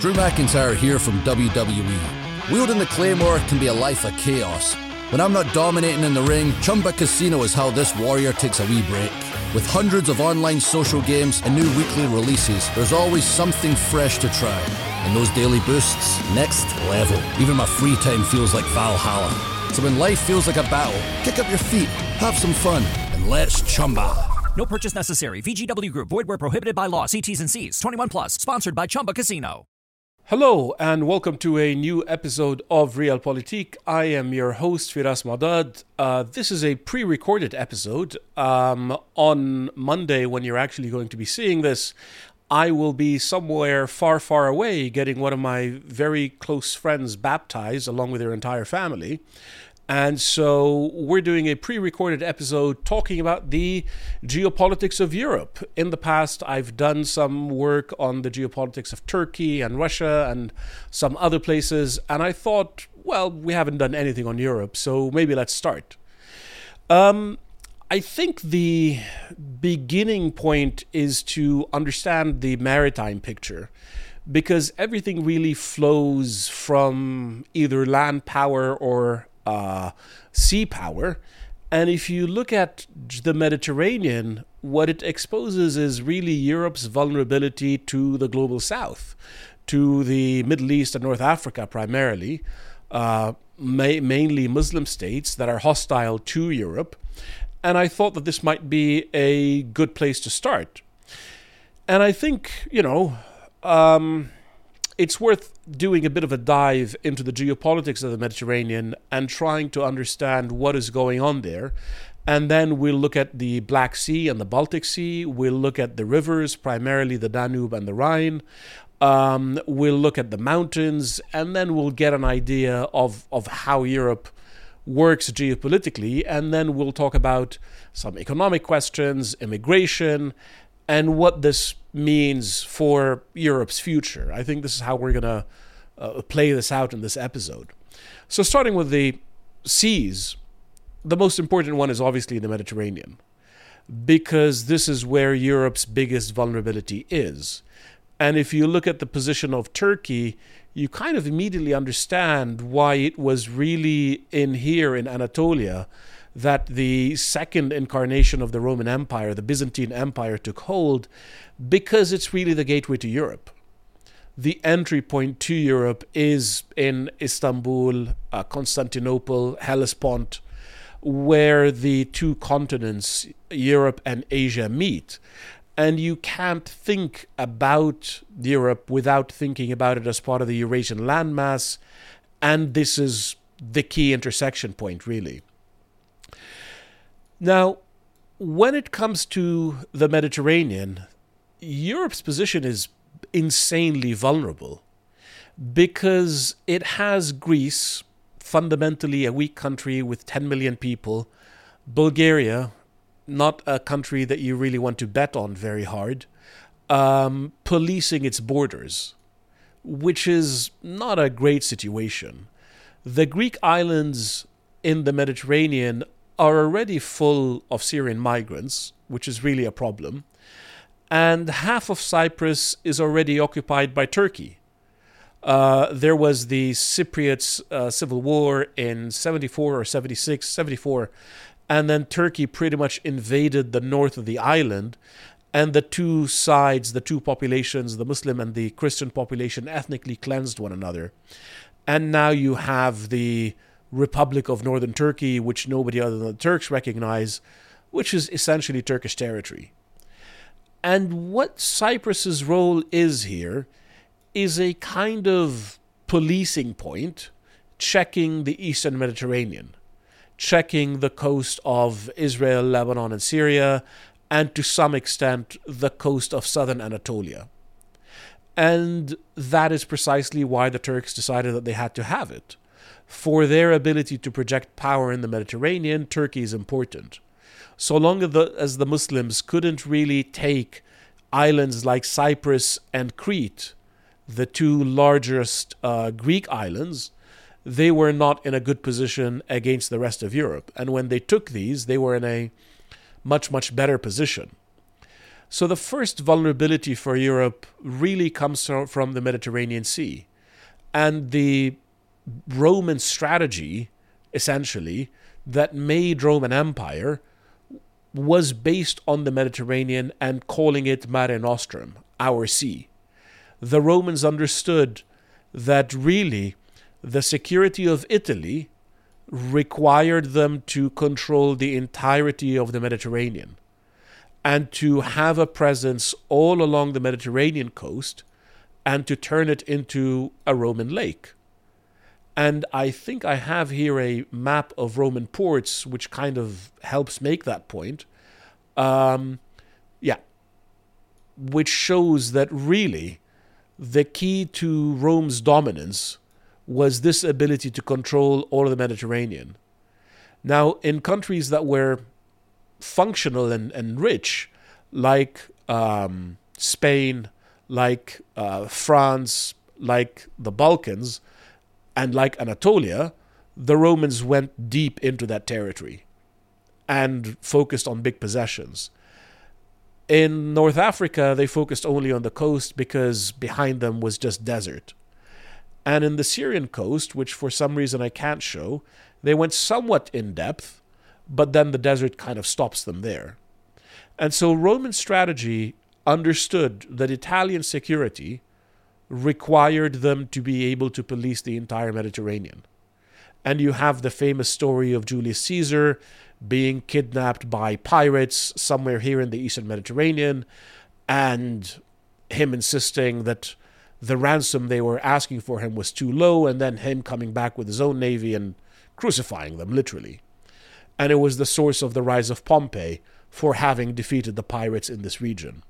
Drew McIntyre here from WWE. Wielding the Claymore can be a life of chaos. When I'm not dominating in the ring, Chumba Casino is how this warrior takes a wee break. With hundreds of online social games and new weekly releases, there's always something fresh to try. And those daily boosts, next level. Even my free time feels like Valhalla. So when life feels like a battle, kick up your feet, have some fun, and let's Chumba. No purchase necessary. VGW Group. Void where prohibited by law. See T's and C's. 21 plus. Sponsored by Chumba Casino. Hello and welcome to a new episode of Realpolitik. I am your host Firas Madad. This is a pre-recorded episode. On Monday, when you're actually going to be seeing this, I will be somewhere far, far away getting one of my very close friends baptized along with their entire family. And so we're doing a pre-recorded episode talking about the geopolitics of Europe. In the past, I've done some work on the geopolitics of Turkey and Russia and some other places. And I thought, well, we haven't done anything on Europe, so maybe let's start. I think the beginning point is to understand the maritime picture, because everything really flows from either land power or sea power. And if you look at the Mediterranean, what it exposes is really Europe's vulnerability to the global south, to the Middle East and North Africa primarily, mainly Muslim states that are hostile to Europe. And I thought that this might be a good place to start. And I think, it's worth doing a bit of a dive into the geopolitics of the Mediterranean and trying to understand what is going on there. And then we'll look at the Black Sea and the Baltic Sea. We'll look at the rivers, primarily the Danube and the Rhine. We'll look at the mountains, and then we'll get an idea of how Europe works geopolitically. And then we'll talk about some economic questions, immigration, and what this means for Europe's future. I think this is how we're going to play this out in this episode. So starting with the seas, the most important one is obviously the Mediterranean, because this is where Europe's biggest vulnerability is. And if you look at the position of Turkey, you kind of immediately understand why it was really in here in Anatolia that the second incarnation of the Roman Empire, the Byzantine Empire, took hold, because it's really the gateway to Europe. The entry point to Europe is in Istanbul, Constantinople, Hellespont, where the two continents, Europe and Asia, meet. And you can't think about Europe without thinking about it as part of the Eurasian landmass, and this is the key intersection point, really. Now, when it comes to the Mediterranean, Europe's position is insanely vulnerable because it has Greece, fundamentally a weak country with 10 million people, Bulgaria, not a country that you really want to bet on very hard, policing its borders, which is not a great situation. The Greek islands in the Mediterranean are already full of Syrian migrants, which is really a problem. And half of Cyprus is already occupied by Turkey. There was the Cypriot civil war in 74 or 76, 74, and then Turkey pretty much invaded the north of the island, and the two sides, the two populations, the Muslim and the Christian population, ethnically cleansed one another. And now you have the Republic of Northern Turkey, which nobody other than the Turks recognize, which is essentially Turkish territory. And what Cyprus's role is here is a kind of policing point, checking the Eastern Mediterranean, checking the coast of Israel, Lebanon, and Syria, and to some extent the coast of southern Anatolia. And that is precisely why the Turks decided that they had to have it. For their ability to project power in the Mediterranean, Turkey is important. So long as the Muslims couldn't really take islands like Cyprus and Crete, the two largest Greek islands, they were not in a good position against the rest of Europe. And when they took these, they were in a much, much better position. So the first vulnerability for Europe really comes from the Mediterranean Sea. And the Roman strategy, essentially, that made Roman Empire was based on the Mediterranean and calling it Mare Nostrum, our sea. The Romans understood that really the security of Italy required them to control the entirety of the Mediterranean and to have a presence all along the Mediterranean coast and to turn it into a Roman lake. And I think I have here a map of Roman ports which kind of helps make that point. Which shows that really the key to Rome's dominance was this ability to control all of the Mediterranean. Now, in countries that were functional and rich, like Spain, like France, like the Balkans, and like Anatolia, the Romans went deep into that territory and focused on big possessions. In North Africa, they focused only on the coast because behind them was just desert. And in the Syrian coast, which for some reason I can't show, they went somewhat in depth, but then the desert kind of stops them there. And so Roman strategy understood that Italian security required them to be able to police the entire Mediterranean. And you have the famous story of Julius Caesar being kidnapped by pirates somewhere here in the Eastern Mediterranean, and him insisting that the ransom they were asking for him was too low, and then him coming back with his own navy and crucifying them, literally. And it was the source of the rise of Pompey for having defeated the pirates in this region.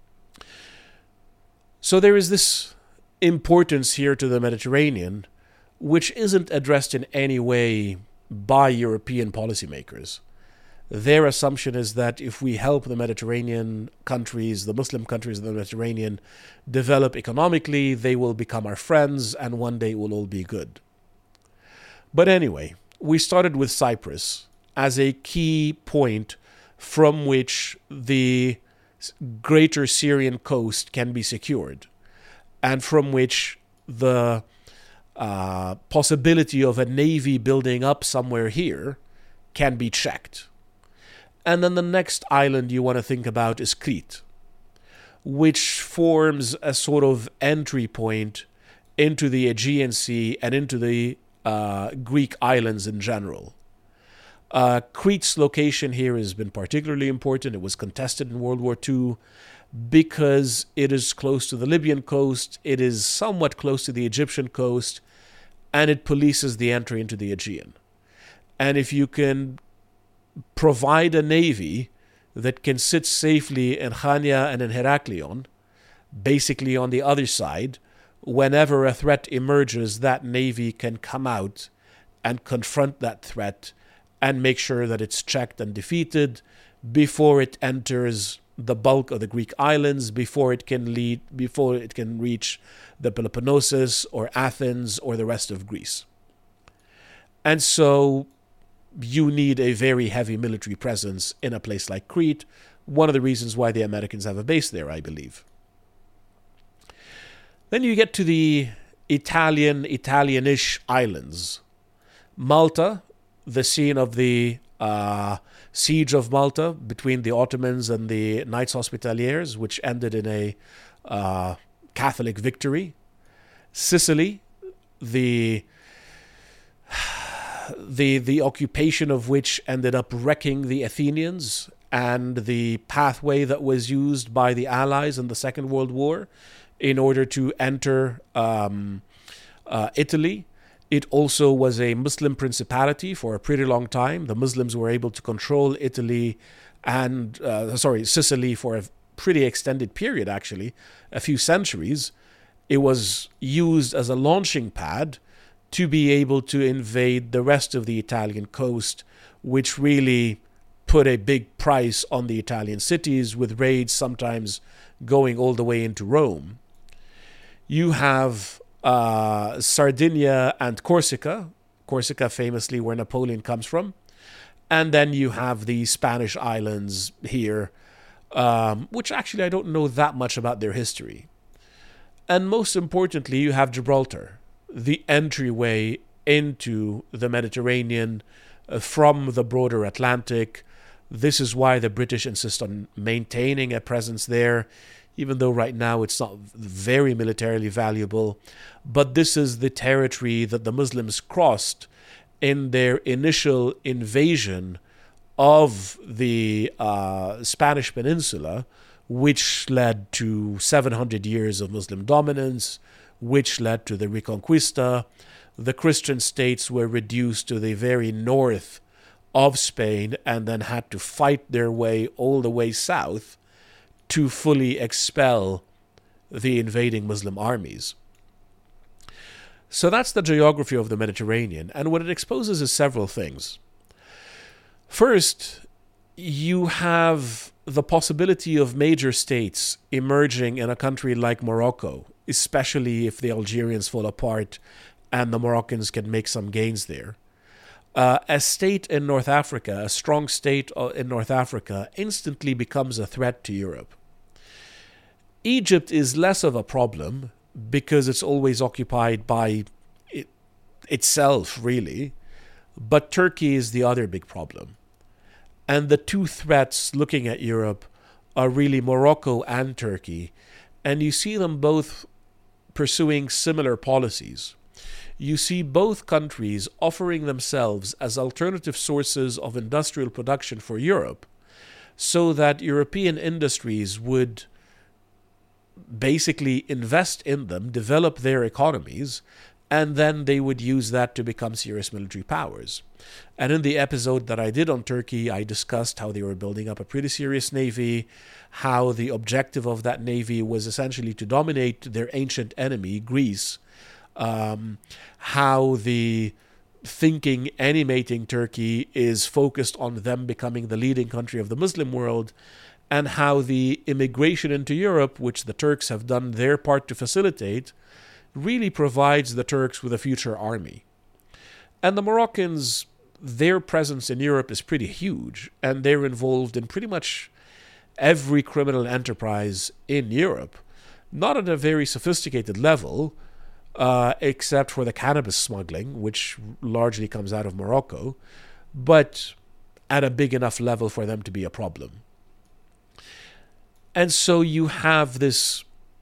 So there is this importance here to the Mediterranean, which isn't addressed in any way by European policymakers. Their assumption is that if we help the Mediterranean countries, the Muslim countries of the Mediterranean, develop economically, they will become our friends, and one day it will all be good. But anyway, we started with Cyprus as a key point from which the greater Syrian coast can be secured, and from which the possibility of a navy building up somewhere here can be checked. And then the next island you want to think about is Crete, which forms a sort of entry point into the Aegean Sea and into the Greek islands in general. Crete's location here has been particularly important. It was contested in World War II because it is close to the Libyan coast, it is somewhat close to the Egyptian coast, and it polices the entry into the Aegean. And if you can provide a navy that can sit safely in Chania and in Heraklion, basically on the other side, whenever a threat emerges, that navy can come out and confront that threat and make sure that it's checked and defeated before it enters the bulk of the Greek islands, before it can reach the Peloponnesus or Athens or the rest of Greece. And so you need a very heavy military presence in a place like Crete, one of the reasons why the Americans have a base there, I believe. Then you get to the Italianish islands. Malta, the scene of the siege of Malta between the Ottomans and the Knights Hospitaliers, which ended in a Catholic victory. Sicily, the occupation of which ended up wrecking the Athenians, and the pathway that was used by the Allies in the Second World War in order to enter Italy. It also was a Muslim principality for a pretty long time. The Muslims were able to control Italy and Sicily for a pretty extended period, actually, a few centuries. It was used as a launching pad to be able to invade the rest of the Italian coast, which really put a big price on the Italian cities, with raids sometimes going all the way into Rome. You have Sardinia and Corsica famously where Napoleon comes from. And then you have the Spanish islands here, which actually I don't know that much about their history. And most importantly, you have Gibraltar, the entryway into the Mediterranean from the broader Atlantic. This is why the British insist on maintaining a presence there, even though right now it's not very militarily valuable. But this is the territory that the Muslims crossed in their initial invasion of the Spanish Peninsula, which led to 700 years of Muslim dominance, which led to the Reconquista. The Christian states were reduced to the very north of Spain and then had to fight their way all the way south to fully expel the invading Muslim armies. So that's the geography of the Mediterranean, and what it exposes is several things. First, you have the possibility of major states emerging in a country like Morocco, especially if the Algerians fall apart and the Moroccans can make some gains there. A state in North Africa, a strong state in North Africa, instantly becomes a threat to Europe. Egypt is less of a problem because it's always occupied by itself, really. But Turkey is the other big problem. And the two threats looking at Europe are really Morocco and Turkey. And you see them both pursuing similar policies. You see both countries offering themselves as alternative sources of industrial production for Europe, so that European industries would basically invest in them, develop their economies, and then they would use that to become serious military powers. And in the episode that I did on Turkey, I discussed how they were building up a pretty serious navy, how the objective of that navy was essentially to dominate their ancient enemy, Greece, how the thinking animating Turkey is focused on them becoming the leading country of the Muslim world, and how the immigration into Europe, which the Turks have done their part to facilitate, really provides the Turks with a future army. And the Moroccans, their presence in Europe is pretty huge, and they're involved in pretty much every criminal enterprise in Europe, not at a very sophisticated level, except for the cannabis smuggling, which largely comes out of Morocco, but at a big enough level for them to be a problem. And so you have this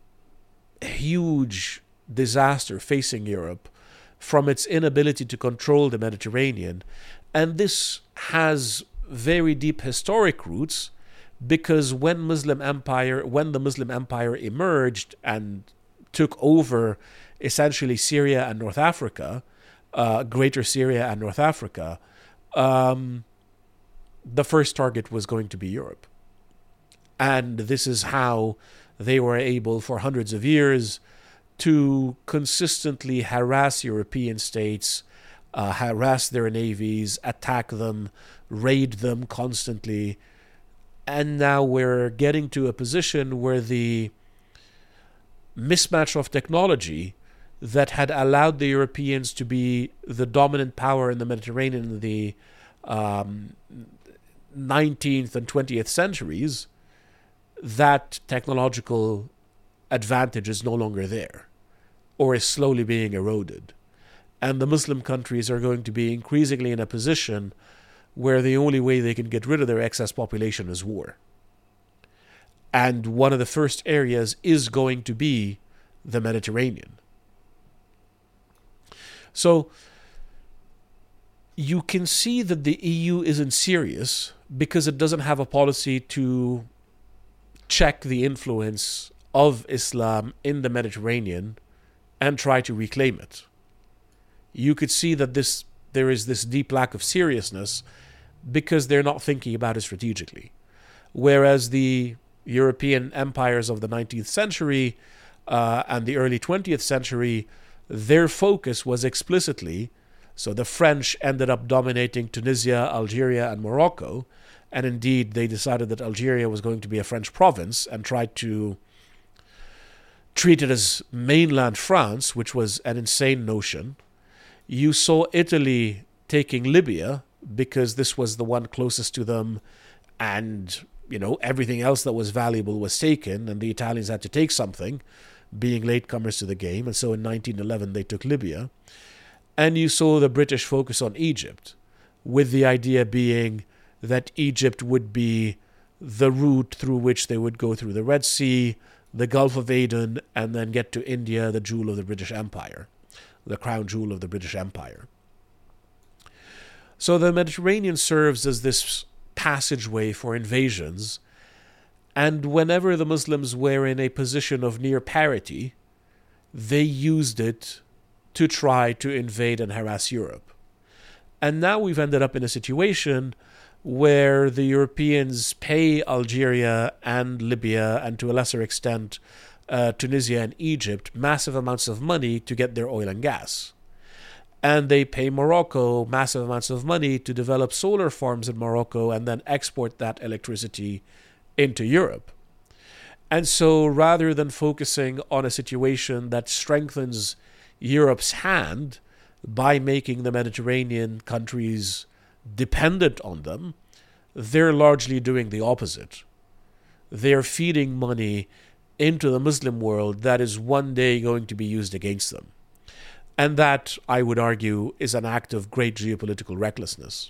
huge disaster facing Europe from its inability to control the Mediterranean. And this has very deep historic roots, because when the Muslim Empire emerged and took over essentially Syria and North Africa, Greater Syria and North Africa, the first target was going to be Europe. And this is how they were able for hundreds of years to consistently harass European states, harass their navies, attack them, raid them constantly. And now we're getting to a position where the mismatch of technology that had allowed the Europeans to be the dominant power in the Mediterranean in the 19th and 20th centuries, that technological advantage is no longer there, or is slowly being eroded. And the Muslim countries are going to be increasingly in a position where the only way they can get rid of their excess population is war. And one of the first areas is going to be the Mediterranean. So you can see that the EU isn't serious because it doesn't have a policy to check the influence of Islam in the Mediterranean and try to reclaim it. You could see that there is this deep lack of seriousness because they're not thinking about it strategically. Whereas the European empires of the 19th century and the early 20th century, their focus was explicitly, so the French ended up dominating Tunisia, Algeria, and Morocco, and indeed they decided that Algeria was going to be a French province and tried to treat it as mainland France, which was an insane notion. You saw Italy taking Libya because this was the one closest to them, and everything else that was valuable was taken, and the Italians had to take something, being latecomers to the game. And so in 1911 they took Libya. And you saw the British focus on Egypt, with the idea being that Egypt would be the route through which they would go through the Red Sea, the Gulf of Aden, and then get to India, the jewel of the British Empire, the crown jewel of the British Empire. So the Mediterranean serves as this passageway for invasions, and whenever the Muslims were in a position of near parity, they used it to try to invade and harass Europe. And now we've ended up in a situation where the Europeans pay Algeria and Libya, and to a lesser extent Tunisia and Egypt, massive amounts of money to get their oil and gas. And they pay Morocco massive amounts of money to develop solar farms in Morocco and then export that electricity into Europe. And so rather than focusing on a situation that strengthens Europe's hand by making the Mediterranean countries dependent on them, they're largely doing the opposite. They're feeding money into the Muslim world that is one day going to be used against them. And that, I would argue, is an act of great geopolitical recklessness.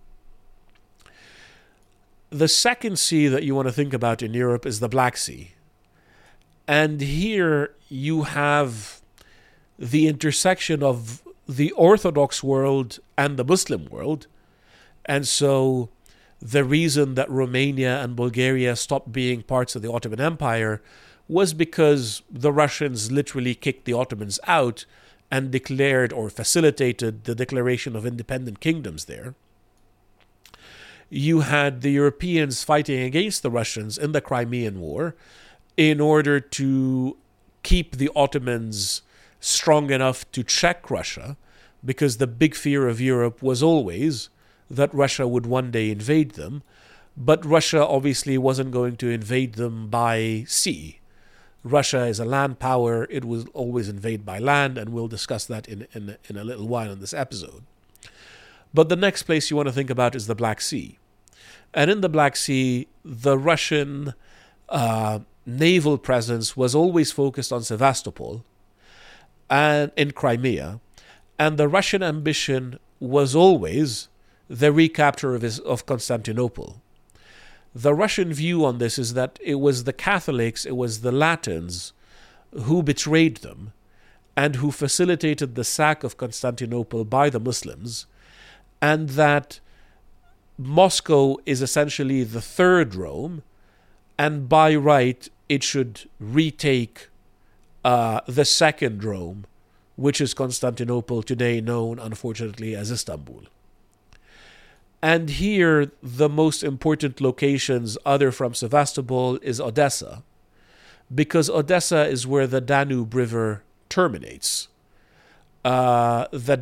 The second sea that you want to think about in Europe is the Black Sea. And here you have the intersection of the Orthodox world and the Muslim world. And so the reason that Romania and Bulgaria stopped being parts of the Ottoman Empire was because the Russians literally kicked the Ottomans out and declared or facilitated the declaration of independent kingdoms there. You had the Europeans fighting against the Russians in the Crimean War in order to keep the Ottomans strong enough to check Russia, because the big fear of Europe was always that Russia would one day invade them. But Russia obviously wasn't going to invade them by sea. Russia is a land power. It will always invade by land, and we'll discuss that in a little while in this episode. But the next place you want to think about is the Black Sea. And in the Black Sea, the Russian naval presence was always focused on Sevastopol and in Crimea, and the Russian ambition was always the recapture of Constantinople. The Russian view on this is that it was the Catholics, it was the Latins who betrayed them and who facilitated the sack of Constantinople by the Muslims, and that Moscow is essentially the third Rome, and by right it should retake the second Rome, which is Constantinople, today known, unfortunately, as Istanbul. And here, the most important locations, other from Sevastopol, is Odessa, because Odessa is where the Danube River terminates. The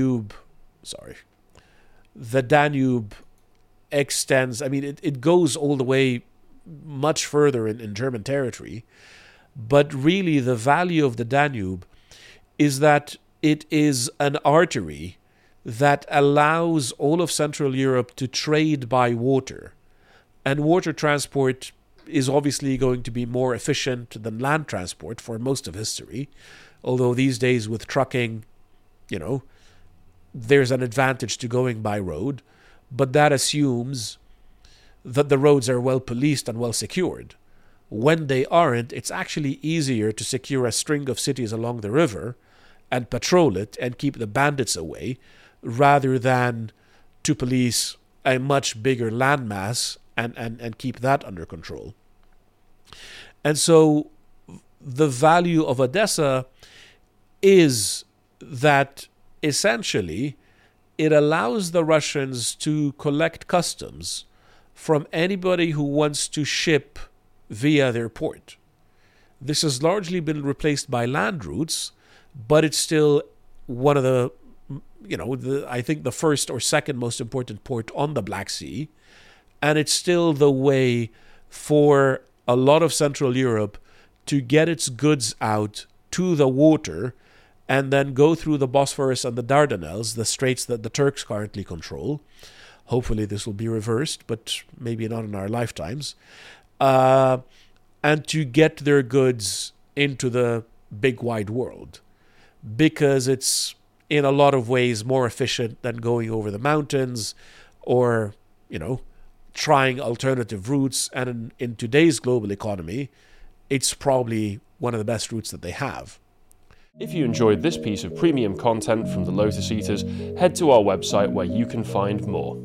Danube extends, it goes all the way much further in German territory, but really the value of the Danube is that it is an artery that allows all of Central Europe to trade by water. And water transport is obviously going to be more efficient than land transport for most of history, although these days with trucking, there's an advantage to going by road, but that assumes that the roads are well policed and well secured. When they aren't, it's actually easier to secure a string of cities along the river and patrol it and keep the bandits away, rather than to police a much bigger landmass and keep that under control. And so the value of Odessa is that essentially it allows the Russians to collect customs from anybody who wants to ship via their port. This has largely been replaced by land routes, but it's still one of the I think the first or second most important port on the Black Sea, and it's still the way for a lot of Central Europe to get its goods out to the water and then go through the Bosphorus and the Dardanelles, the straits that the Turks currently control, Hopefully this will be reversed, but maybe not in our lifetimes. And to get their goods into the big wide world, because it's in a lot of ways more efficient than going over the mountains or, trying alternative routes. And in today's global economy, it's probably one of the best routes that they have. If you enjoyed this piece of premium content from the Lotus Eaters, head to our website where you can find more.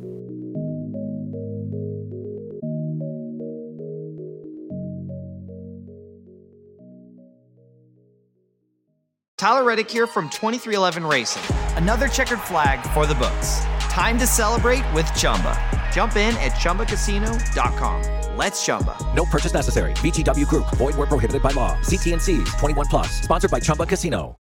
Tyler Reddick here from 23XI Racing. Another checkered flag for the books. Time to celebrate with Chumba. Jump in at ChumbaCasino.com. Let's Chumba. No purchase necessary. VGW Group. Void where prohibited by law. See T&Cs. 21+. Sponsored by Chumba Casino.